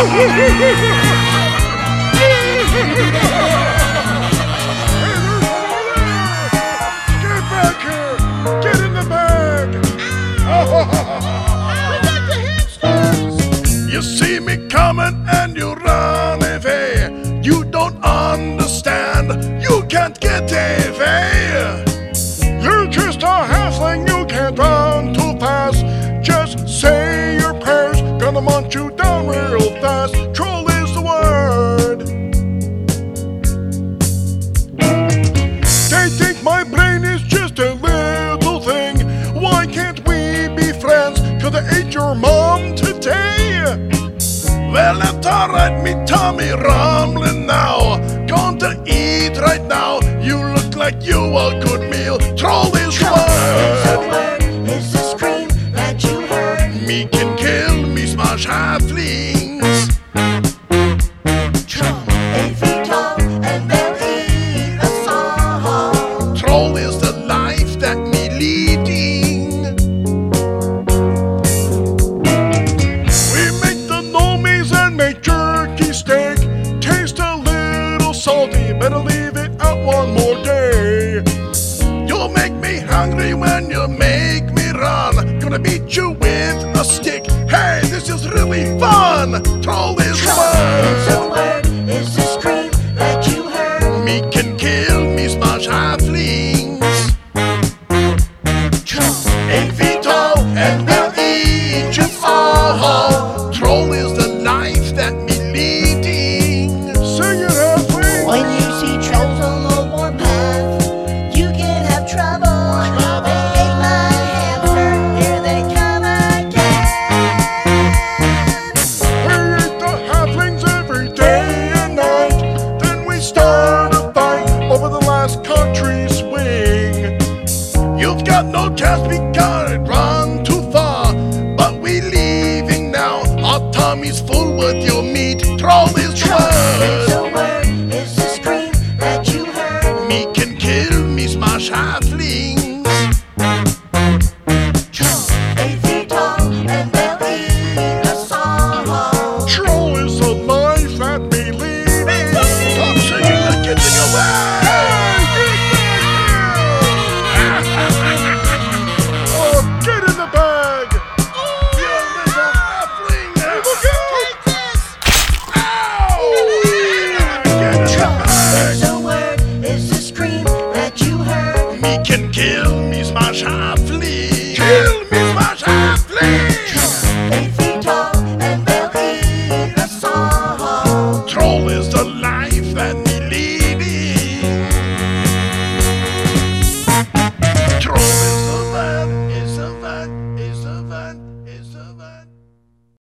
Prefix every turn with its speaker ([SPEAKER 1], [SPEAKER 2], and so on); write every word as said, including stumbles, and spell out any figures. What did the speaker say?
[SPEAKER 1] back here! Get in the bag!
[SPEAKER 2] We got the hamsters!
[SPEAKER 1] You see me coming and you run away. You don't understand. You can't get away. You're just a halfling. You can't run too fast. Just say your prayers. Gonna munch you down real fast. Troll is the word. They think my brain is just a little thing. Why can't we be friends? 'Cause I ate your mom today. Well, that's alright, me tummy rumbling now. Going to eat right now. You look like you a good meal. Troll is the word.
[SPEAKER 2] word is the scream that you heard.
[SPEAKER 1] Me can kill me smash halflings.
[SPEAKER 2] Troll, eight feet tall, and they'll eat us all.
[SPEAKER 1] Troll is the life that me leading. We make the normies and make jerky steak. Taste a little salty, better leave it out one more day. You'll make me hungry when you make me run. Gonna beat you with a stick. Hey, this is really fun. Troll is the
[SPEAKER 2] Troll is the
[SPEAKER 1] word.
[SPEAKER 2] word is the scream that you heard.
[SPEAKER 1] Me can kill me smash halflings.
[SPEAKER 2] Troll,
[SPEAKER 1] Eight feet tall and they'll eat you all. Troll is the life that me leading. Sing it, halfling.
[SPEAKER 2] when you see trolls on the warpath, you can have trouble. They ate my hamster, here they come again.
[SPEAKER 1] We eat the halflings every day and night. Then we start a fight over the last country swing. You've got no chance because it run too far. But we leaving now. Our tummy's full with your meat. Troll